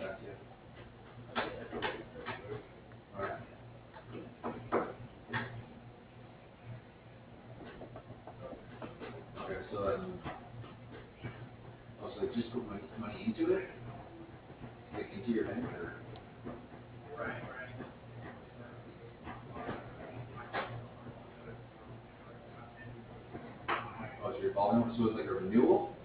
back to you. All right. Okay, so also just put money into it, like into your bank, or oh, it's your revolving. So it's like a renewal.